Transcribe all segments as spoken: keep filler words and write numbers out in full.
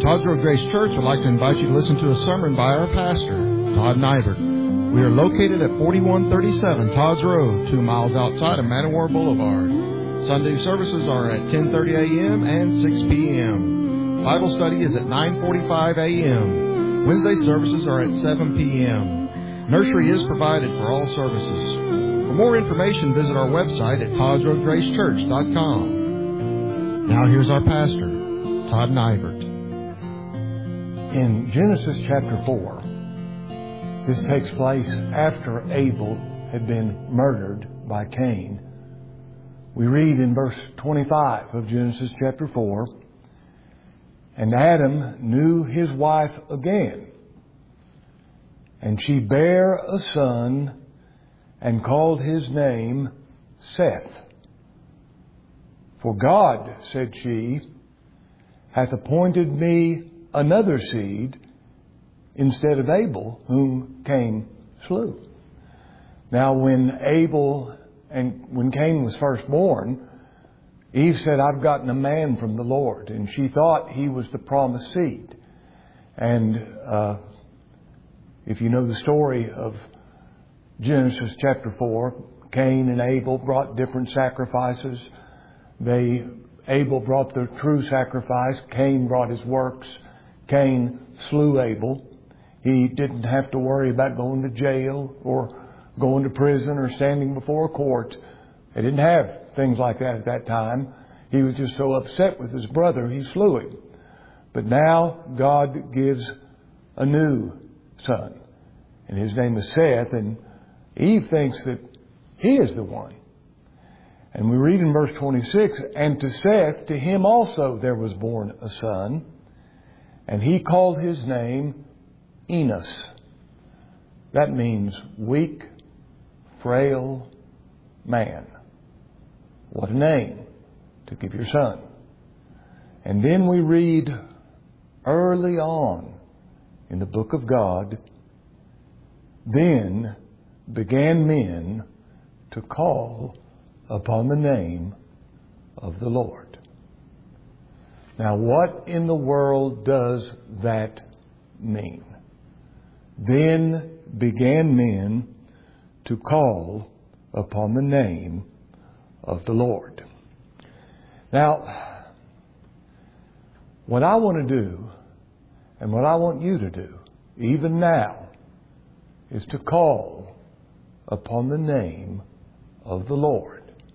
Todd's Road Grace Church would like to invite you to listen to a sermon by our pastor, Todd Nivert. We are located at forty-one thirty-seven Todd's Road, two miles outside of Man O' War Boulevard. Sunday services are at ten thirty a.m. and six p.m. Bible study is at nine forty-five a.m. Wednesday services are at seven p.m. Nursery is provided for all services. For more information, visit our website at todds road grace church dot com. Now here's our pastor, Todd Nivert. In Genesis chapter four, this takes place after Abel had been murdered by Cain. We read in verse twenty-five of Genesis chapter four, "And Adam knew his wife again, and she bare a son, and called his name Seth. For God, said she, hath appointed me another seed instead of Abel, whom Cain slew." Now when Abel and when Cain was first born, Eve said, "I've gotten a man from the Lord." And she thought he was the promised seed. And uh, if you know the story of Genesis chapter four, Cain and Abel brought different sacrifices. They Abel brought the true sacrifice. Cain brought his works. Cain slew Abel. He didn't have to worry about going to jail or going to prison or standing before a court. They didn't have things like that at that time. He was just so upset with his brother, he slew him. But now God gives a new son, and his name is Seth, and Eve thinks that he is the one. And we read in verse twenty-six, "And to Seth, to him also there was born a son, and he called his name Enos." That means weak, frail man. What a name to give your son. And then we read early on in the book of God, "Then began men to call upon the name of the Lord." Now, what in the world does that mean? Then began men to call upon the name of the Lord. Now, what I want to do, and what I want you to do, even now, is to call upon the name of the Lord.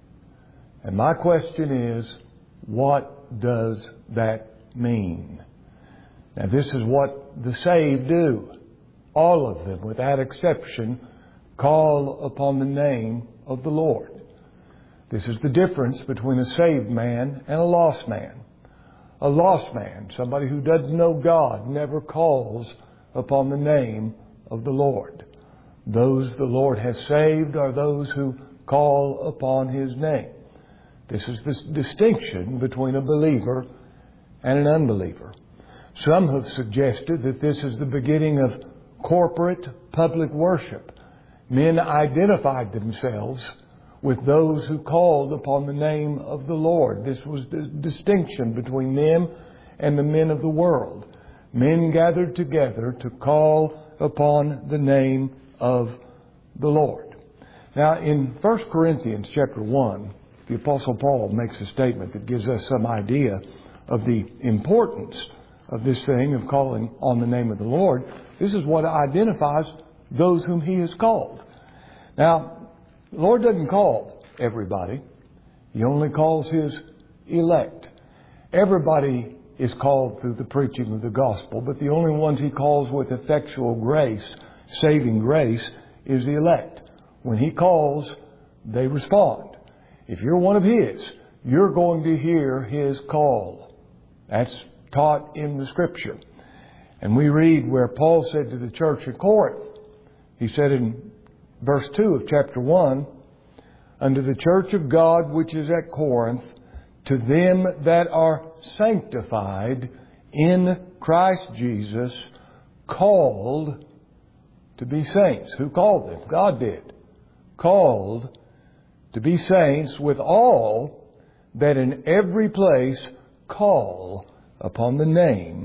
And my question is, what does that mean? Now, this is what the saved do. All of them, without exception, call upon the name of the Lord. This is the difference between a saved man and a lost man. A lost man, somebody who doesn't know God, never calls upon the name of the Lord. Those the Lord has saved are those who call upon His name. This is the distinction between a believer and an unbeliever. Some have suggested that this is the beginning of corporate public worship. Men identified themselves with those who called upon the name of the Lord. This was the distinction between them and the men of the world. Men gathered together to call upon the name of the Lord. Now, in First Corinthians chapter one, the Apostle Paul makes a statement that gives us some idea of the importance of this thing of calling on the name of the Lord. This is what identifies those whom He has called. Now, the Lord doesn't call everybody. He only calls His elect. Everybody is called through the preaching of the gospel, but the only ones He calls with effectual grace, saving grace, is the elect. When He calls, they respond. If you're one of His, you're going to hear His call. That's taught in the Scripture. And we read where Paul said to the church at Corinth, he said in verse two of chapter one, "Unto the church of God which is at Corinth, to them that are sanctified in Christ Jesus, called to be saints." Who called them? God did. Called to be saints, with all that in every place call upon the name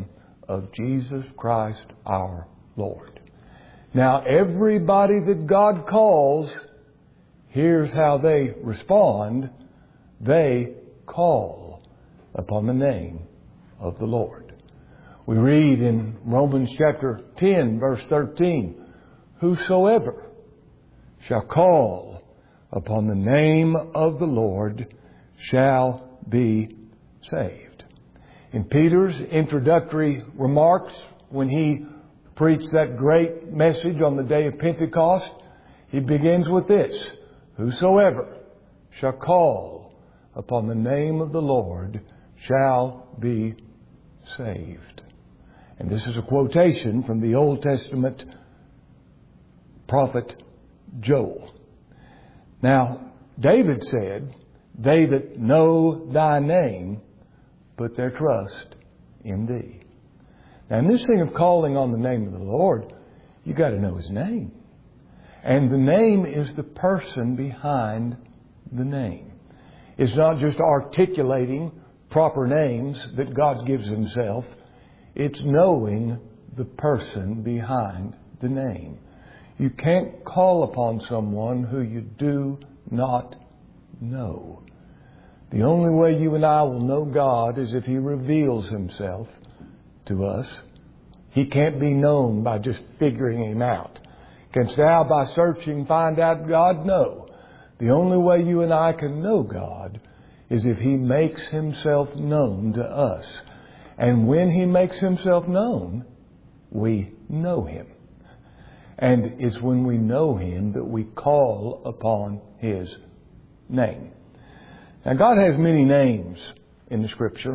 of Jesus Christ our Lord. Now, everybody that God calls, here's how they respond. They call upon the name of the Lord. We read in Romans chapter ten, verse thirteen, whosoever shall call upon the name of the Lord shall be saved. In Peter's introductory remarks, when he preached that great message on the day of Pentecost, he begins with this: whosoever shall call upon the name of the Lord shall be saved. And this is a quotation from the Old Testament prophet Joel. Now, David said, they that know thy name put their trust in thee. Now, in this thing of calling on the name of the Lord, you got to know His name. And the name is the person behind the name. It's not just articulating proper names that God gives Himself. It's knowing the person behind the name. You can't call upon someone who you do not know. The only way you and I will know God is if He reveals Himself to us. He can't be known by just figuring Him out. Canst thou by searching find out God? No. The only way you and I can know God is if He makes Himself known to us. And when He makes Himself known, we know Him. And it's when we know Him that we call upon His name. Now, God has many names in the Scripture.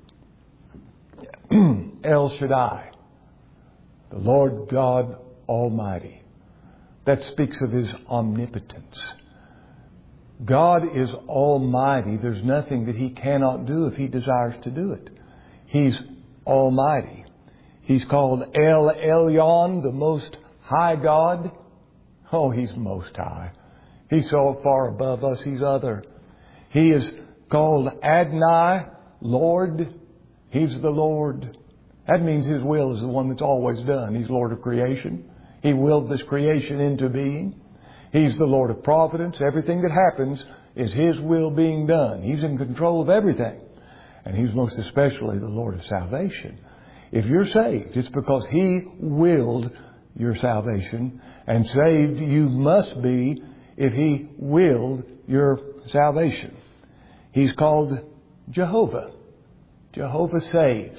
El Shaddai, the Lord God Almighty. That speaks of His omnipotence. God is almighty. There's nothing that He cannot do if He desires to do it. He's almighty. He's called El Elyon, the Most High God. Oh, He's Most High. He's so far above us, He's other. He is called Adonai, Lord. He's the Lord. That means His will is the one that's always done. He's Lord of creation. He willed this creation into being. He's the Lord of providence. Everything that happens is His will being done. He's in control of everything. And He's most especially the Lord of salvation. If you're saved, it's because He willed your salvation. And saved you must be if He willed your salvation. He's called Jehovah. Jehovah saves.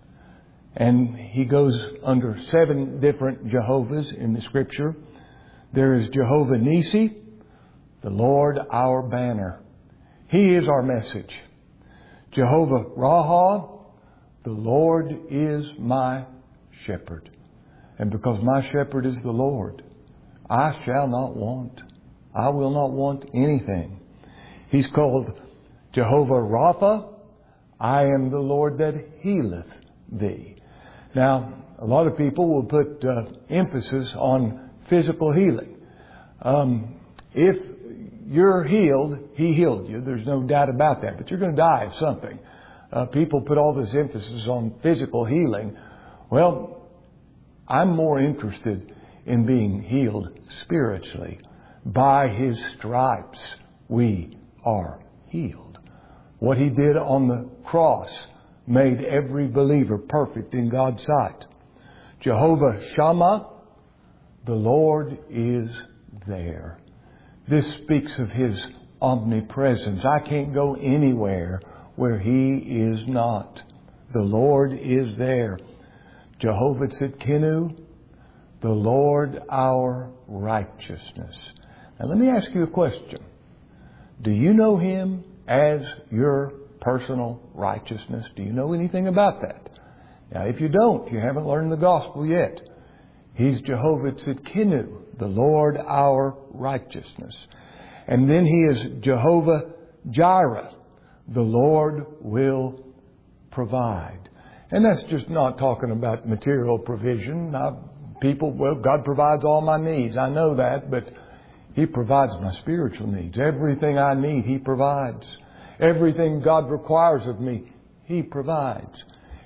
And He goes under seven different Jehovahs in the Scripture. There is Jehovah Nisi, the Lord our banner. He is our message. Jehovah Raha, the Lord is my shepherd. And because my shepherd is the Lord, I shall not want. I will not want anything. He's called Jehovah Rapha. I am the Lord that healeth thee. Now, a lot of people will put uh, emphasis on physical healing. Um, if you're healed, He healed you. There's no doubt about that. But you're going to die of something. Uh, people put all this emphasis on physical healing. Well, I'm more interested in being healed spiritually. By His stripes we are healed. What He did on the cross made every believer perfect in God's sight. Jehovah Shammah, the Lord is there. This speaks of His omnipresence. I can't go anywhere where He is not. The Lord is there. Jehovah Tzidkenu, the Lord our righteousness. Now let me ask you a question. Do you know Him as your personal righteousness? Do you know anything about that? Now, if you don't, you haven't learned the gospel yet. He's Jehovah Tzidkenu, the Lord our righteousness. And then He is Jehovah Jireh, the Lord will provide. And that's just not talking about material provision. Now, people, well, God provides all my needs. I know that, but He provides my spiritual needs. Everything I need, He provides. Everything God requires of me, He provides.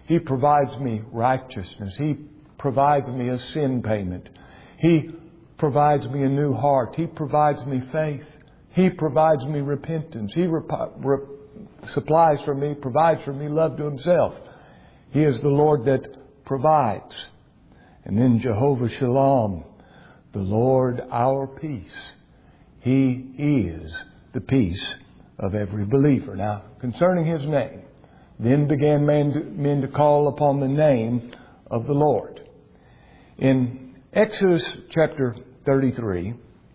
He provides me righteousness. He provides me a sin payment. He provides me a new heart. He provides me faith. He provides me repentance. He rep- re- supplies for me, provides for me love to Himself. He is the Lord that provides. And then Jehovah Shalom, the Lord our peace. He is the peace of every believer. Now, concerning His name, then began men to, men to call upon the name of the Lord. In Exodus chapter thirty-three,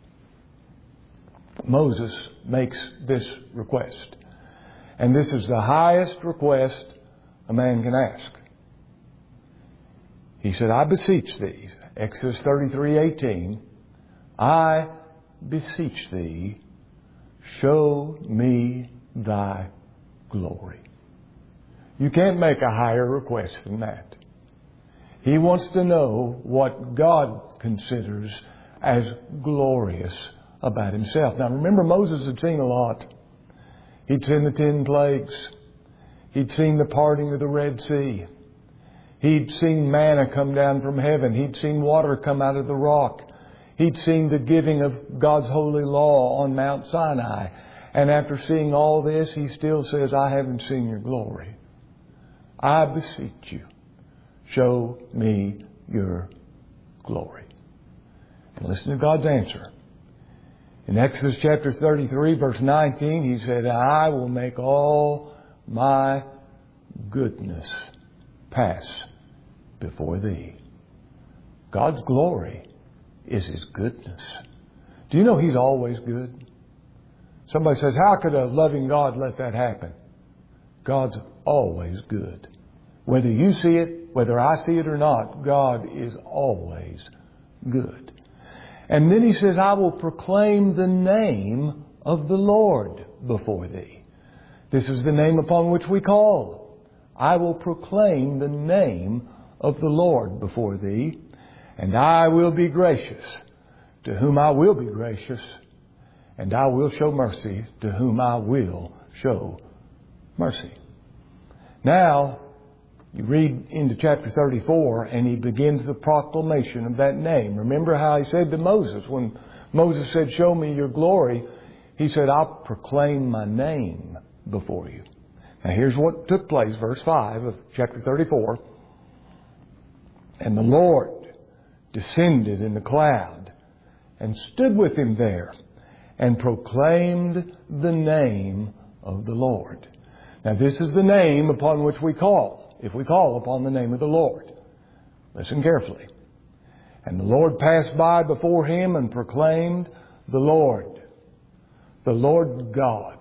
Moses makes this request. And this is the highest request a man can ask. He said, I beseech thee, Exodus thirty-three eighteen, I beseech thee, show me thy glory. You can't make a higher request than that. He wants to know what God considers as glorious about Himself. Now remember, Moses had seen a lot. He'd seen the ten plagues. He'd seen the parting of the Red Sea. He'd seen manna come down from heaven. He'd seen water come out of the rock. He'd seen the giving of God's holy law on Mount Sinai. And after seeing all this, he still says, I haven't seen your glory. I beseech you, show me your glory. And listen to God's answer. In Exodus chapter thirty-three, verse nineteen, He said, I will make all my goodness pass before thee. God's glory is His goodness. Do you know He's always good? Somebody says, how could a loving God let that happen? God's always good. Whether you see it, whether I see it or not, God is always good. And then He says, I will proclaim the name of the Lord before thee. This is the name upon which we call. I will proclaim the name of the Lord before thee, and I will be gracious to whom I will be gracious, and I will show mercy to whom I will show mercy. Now, you read into chapter thirty-four, and He begins the proclamation of that name. Remember how He said to Moses, when Moses said, show me your glory, He said, I'll proclaim my name before you. Now here's what took place, verse five of chapter thirty-four. And the Lord descended in the cloud and stood with him there and proclaimed the name of the Lord. Now this is the name upon which we call, if we call upon the name of the Lord. Listen carefully. And the Lord passed by before him and proclaimed, the Lord, the Lord God,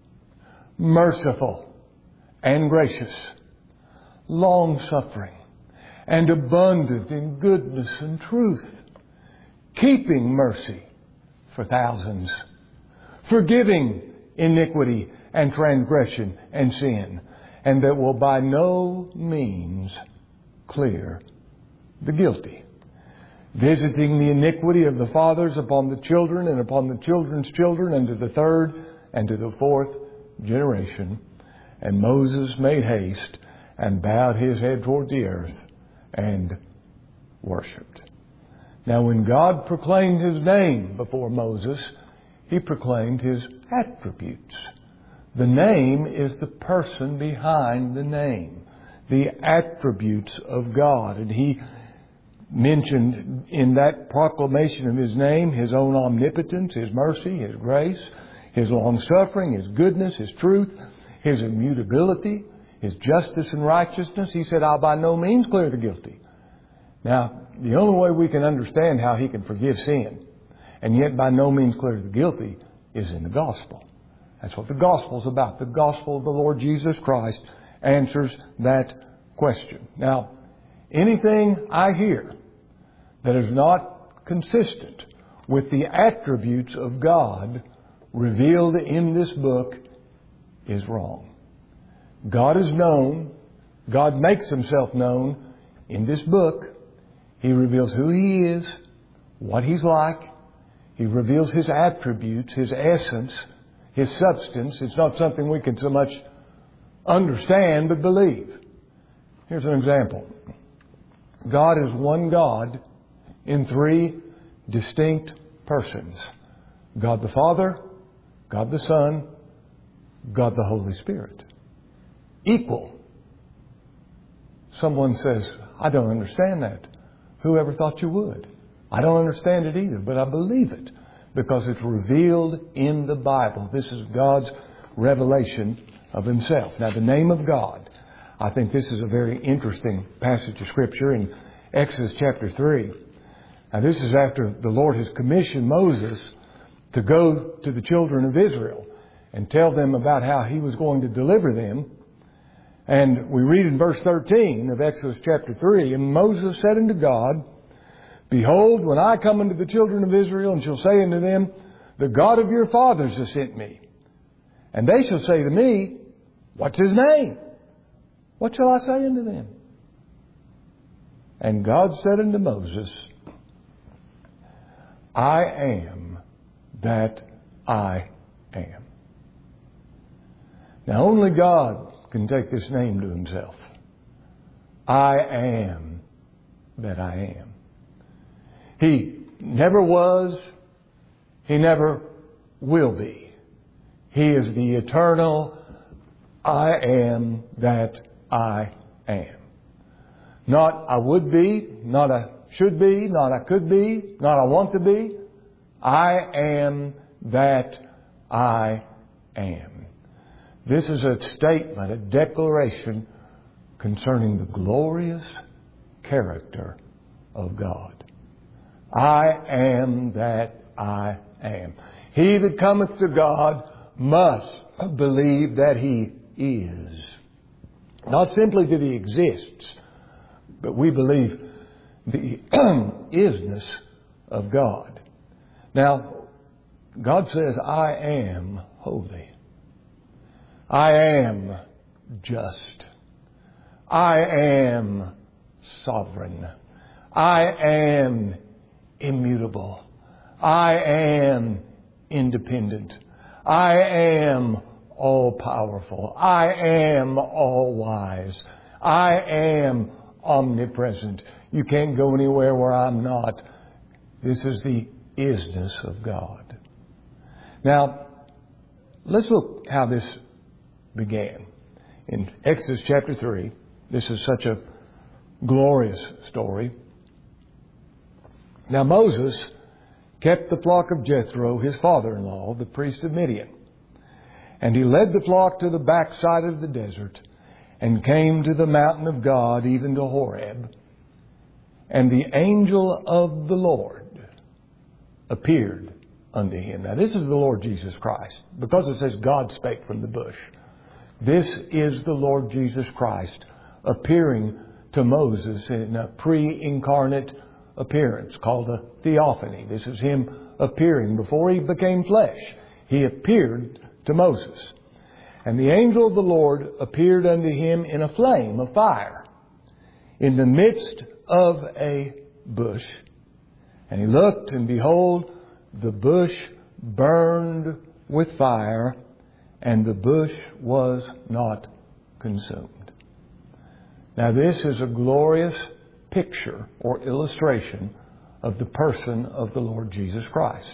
merciful and gracious, long-suffering, and abundant in goodness and truth, keeping mercy for thousands, forgiving iniquity and transgression and sin, and that will by no means clear the guilty, visiting the iniquity of the fathers upon the children and upon the children's children and to the third and to the fourth generation. And Moses made haste and bowed his head toward the earth and worshipped. Now when God proclaimed His name before Moses, He proclaimed His attributes. The name is the person behind the name, the attributes of God. And He mentioned in that proclamation of His name His own omnipotence, His mercy, His grace, His long-suffering, His goodness, His truth, His immutability, His justice and righteousness. He said, I'll by no means clear the guilty. Now, the only way we can understand how He can forgive sin and yet by no means clear the guilty is in the gospel. That's what the gospel is about. The gospel of the Lord Jesus Christ answers that question. Now, anything I hear that is not consistent with the attributes of God revealed in this book is wrong. God is known. God makes Himself known in this book. He reveals who He is, what He's like. He reveals His attributes, His essence, His substance. It's not something we can so much understand but believe. Here's an example. God is one God in three distinct persons. God the Father, God the Son, God the Holy Spirit. Equal. Someone says, I don't understand that. Whoever thought you would? I don't understand it either, but I believe it because it's revealed in the Bible. This is God's revelation of Himself. Now, the name of God, I think this is a very interesting passage of Scripture in Exodus chapter three. Now, this is after the Lord has commissioned Moses to go to the children of Israel and tell them about how He was going to deliver them. And we read in verse thirteen of Exodus chapter three, and Moses said unto God, Behold, when I come unto the children of Israel, and shall say unto them, The God of your fathers has sent me. And they shall say to me, What's His name? What shall I say unto them? And God said unto Moses, I am that I am. Now only God can take this name to Himself. I am that I am. He never was. He never will be. He is the eternal I am that I am. Not I would be, not I should be, not I could be, not I want to be. I am that I am. This is a statement, a declaration concerning the glorious character of God. I am that I am. He that cometh to God must believe that He is. Not simply that He exists, but we believe the isness of God. Now, God says, I am holy. I am just. I am sovereign. I am immutable. I am independent. I am all-powerful. I am all-wise. I am omnipresent. You can't go anywhere where I'm not. This is the isness of God. Now, let's look how this began. In Exodus chapter three, this is such a glorious story. Now Moses kept the flock of Jethro, his father-in-law, the priest of Midian. And he led the flock to the backside of the desert and came to the mountain of God, even to Horeb. And the angel of the Lord appeared unto him. Now this is the Lord Jesus Christ, because it says God spake from the bush. This is the Lord Jesus Christ appearing to Moses in a pre-incarnate appearance called a theophany. This is Him appearing before He became flesh. He appeared to Moses. And the angel of the Lord appeared unto him in a flame of fire in the midst of a bush. And he looked, and behold, the bush burned with fire, and the bush was not consumed. Now this is a glorious picture or illustration of the person of the Lord Jesus Christ.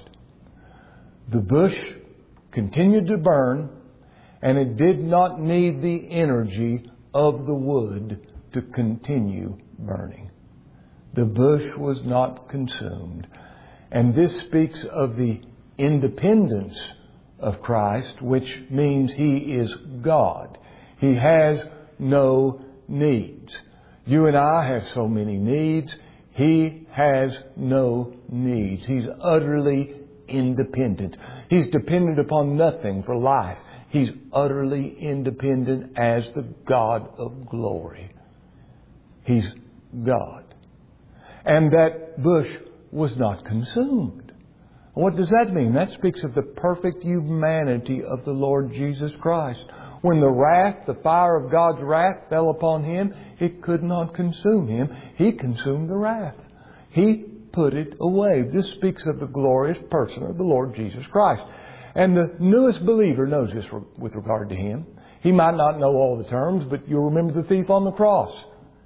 The bush continued to burn, and it did not need the energy of the wood to continue burning. The bush was not consumed. And this speaks of the independence of Christ, which means He is God. He has no needs. You and I have so many needs. He has no needs. He's utterly independent. He's dependent upon nothing for life. He's utterly independent as the God of glory. He's God. And that bush was not consumed. What does that mean? That speaks of the perfect humanity of the Lord Jesus Christ. When the wrath, the fire of God's wrath fell upon Him, it could not consume Him. He consumed the wrath. He put it away. This speaks of the glorious person of the Lord Jesus Christ. And the newest believer knows this with regard to Him. He might not know all the terms, but you'll remember the thief on the cross.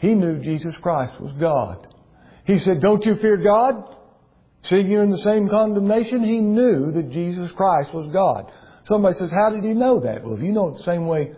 He knew Jesus Christ was God. He said, don't you fear God? Seeing you're in the same condemnation, he knew that Jesus Christ was God. Somebody says, how did he know that? Well, if you know it the same way,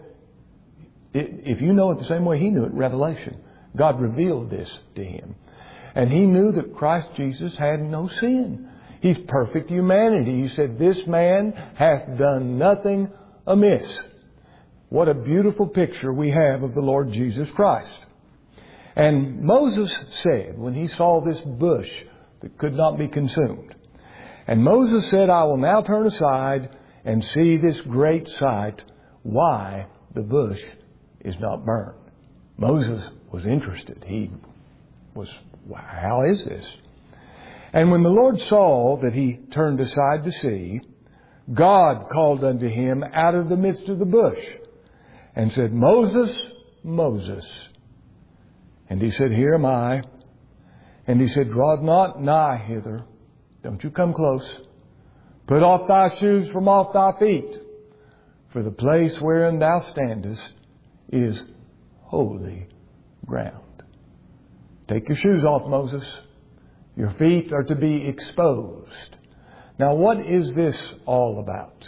if you know it the same way he knew it, Revelation, God revealed this to him. And he knew that Christ Jesus had no sin. He's perfect humanity. He said, this man hath done nothing amiss. What a beautiful picture we have of the Lord Jesus Christ. And Moses said, when he saw this bush that could not be consumed, and Moses said, I will now turn aside and see this great sight, why the bush is not burned. Moses was interested. He was, how is this? And when the Lord saw that he turned aside to see, God called unto him out of the midst of the bush and said, Moses, Moses. And he said, here am I. And he said, draw not nigh hither. Don't you come close. Put off thy shoes from off thy feet. For the place wherein thou standest is holy ground. Take your shoes off, Moses. Your feet are to be exposed. Now, what is this all about?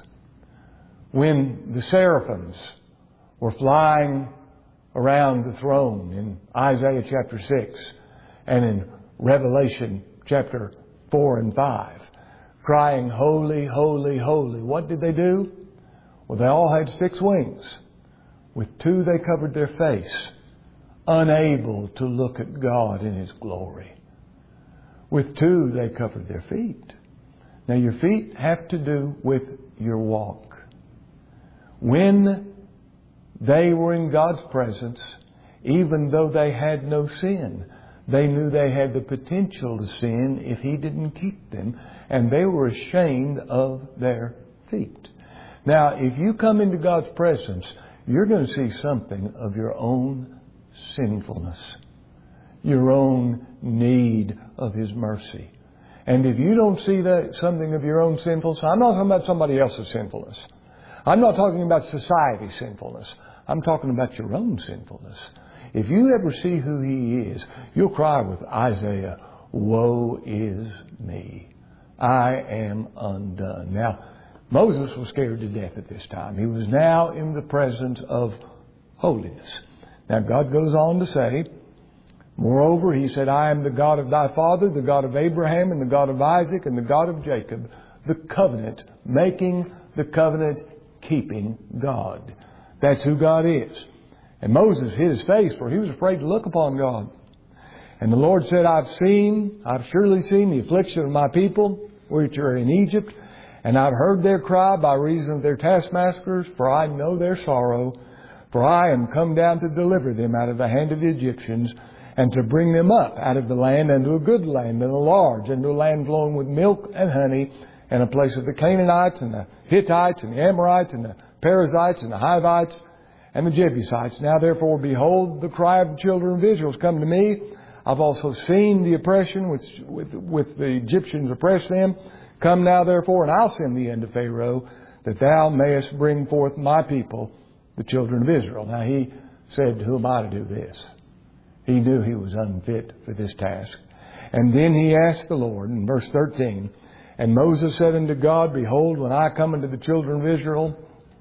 When the seraphims were flying around the throne in Isaiah chapter six and in Revelation chapter four and five, crying, holy, holy, holy. What did they do? Well, they all had six wings. With two they covered their face, unable to look at God in His glory. With two they covered their feet. Now your feet have to do with your walk. When they were in God's presence, even though they had no sin, they knew they had the potential to sin if He didn't keep them, and they were ashamed of their feet. Now, if you come into God's presence, you're going to see something of your own sinfulness, your own need of His mercy. And if you don't see that something of your own sinfulness, I'm not talking about somebody else's sinfulness. I'm not talking about society's sinfulness. I'm talking about your own sinfulness. If you ever see who He is, you'll cry with Isaiah, woe is me. I am undone. Now, Moses was scared to death at this time. He was now in the presence of holiness. Now, God goes on to say, moreover, He said, I am the God of thy father, the God of Abraham, and the God of Isaac, and the God of Jacob, the covenant making, the covenant keeping God. That's who God is. And Moses hid his face, for he was afraid to look upon God. And the Lord said, I've seen, I've surely seen the affliction of my people, which are in Egypt, and I've heard their cry by reason of their taskmasters, for I know their sorrow. For I am come down to deliver them out of the hand of the Egyptians, and to bring them up out of the land unto a good land, and a large, and to a land flowing with milk and honey, and a place of the Canaanites, and the Hittites, and the Amorites, and the Perizzites, and the Hivites, and the Jebusites. Now therefore, behold, the cry of the children of Israel has come to me. I've also seen the oppression which with, with the Egyptians oppress them. Come now therefore, and I'll send thee unto Pharaoh, that thou mayest bring forth my people, the children of Israel. Now he said, who am I to do this? He knew he was unfit for this task. And then he asked the Lord in verse thirteen, and Moses said unto God, behold, when I come unto the children of Israel,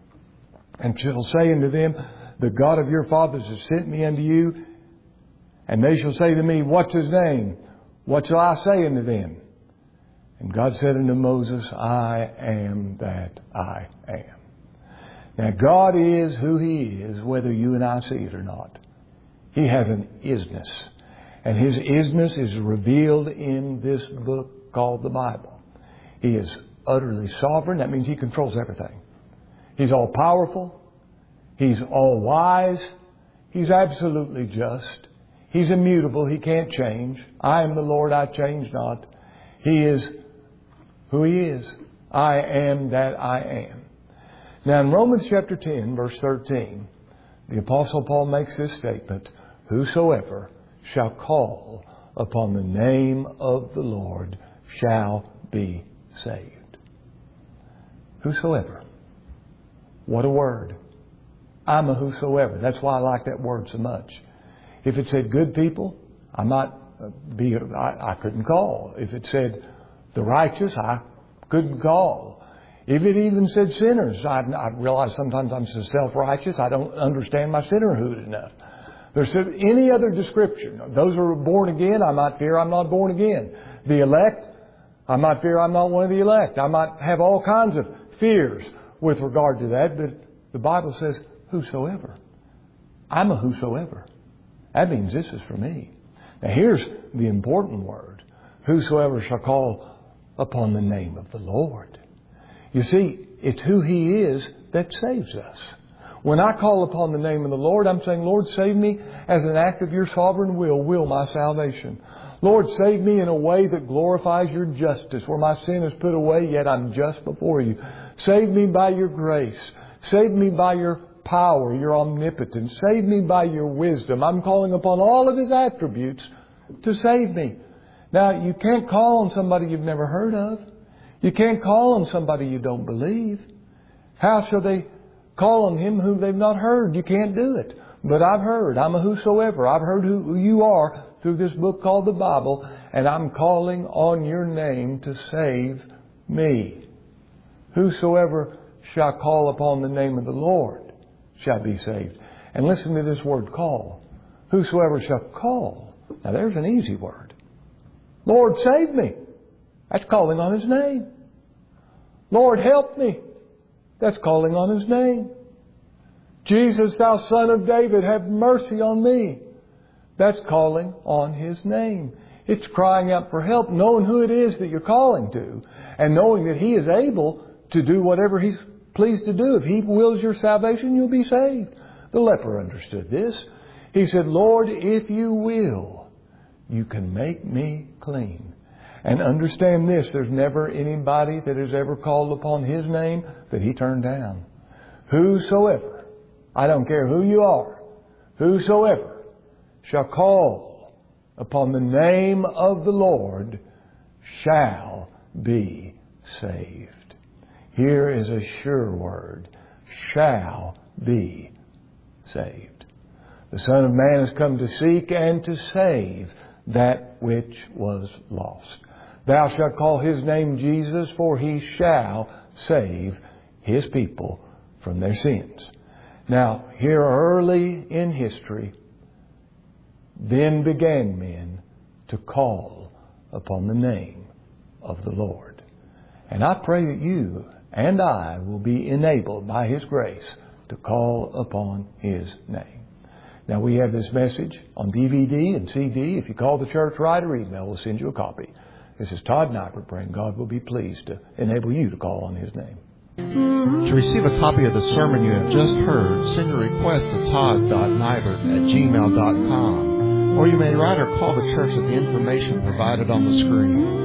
and shall say unto them, the God of your fathers has sent me unto you, and they shall say to me, what's His name? What shall I say unto them? And God said unto Moses, I am that I am. Now God is who He is, whether you and I see it or not. He has an isness. And His isness is revealed in this book called the Bible. He is utterly sovereign. That means He controls everything. He's all powerful. He's all wise. He's absolutely just. He's immutable. He can't change. I am the Lord, I change not. He is who He is. I am that I am. Now in Romans chapter ten, verse thirteen, the Apostle Paul makes this statement, whosoever shall call upon the name of the Lord shall be saved. Whosoever. What a word. I'm a whosoever. That's why I like that word so much. If it said good people, I might be, I, I couldn't call. If it said the righteous, I couldn't call. If it even said sinners, I, I realize sometimes I'm so self-righteous, I don't understand my sinnerhood enough. There's any other description. Those who are born again, I might fear I'm not born again. The elect, I might fear I'm not one of the elect. I might have all kinds of fears with regard to that, but the Bible says, whosoever. I'm a whosoever. That means this is for me. Now here's the important word. Whosoever shall call upon the name of the Lord. You see, it's who He is that saves us. When I call upon the name of the Lord, I'm saying, Lord, save me as an act of your sovereign will, will my salvation. Lord, save me in a way that glorifies your justice, where my sin is put away, yet I'm just before you. Save me by your grace. Save me by your power, your omnipotence. Save me by your wisdom. I'm calling upon all of His attributes to save me. Now, you can't call on somebody you've never heard of. You can't call on somebody you don't believe. How shall they call on Him whom they've not heard? You can't do it. But I've heard. I'm a whosoever. I've heard who you are through this book called the Bible, and I'm calling on your name to save me. Whosoever shall call upon the name of the Lord shall be saved. And listen to this word, call. Whosoever shall call. Now there's an easy word. Lord, save me. That's calling on His name. Lord, help me. That's calling on His name. Jesus, thou Son of David, have mercy on me. That's calling on His name. It's crying out for help, knowing who it is that you're calling to, and knowing that He is able to do whatever He's pleased to do. If He wills your salvation, you'll be saved. The leper understood this. He said, Lord, if you will, you can make me clean. And understand this, there's never anybody that has ever called upon His name that He turned down. Whosoever, I don't care who you are, whosoever shall call upon the name of the Lord shall be saved. Here is a sure word, shall be saved. The Son of Man has come to seek and to save that which was lost. Thou shalt call His name Jesus, for He shall save His people from their sins. Now, here early in history, then began men to call upon the name of the Lord. And I pray that you and I will be enabled by His grace to call upon His name. Now, we have this message on D V D and C D. If you call the church right or email, we'll send you a copy. This is Todd Nyberg praying God will be pleased to enable you to call on His name. To receive a copy of the sermon you have just heard, send a request to todd dot nyberg at gmail dot com. Or you may write or call the church at the information provided on the screen.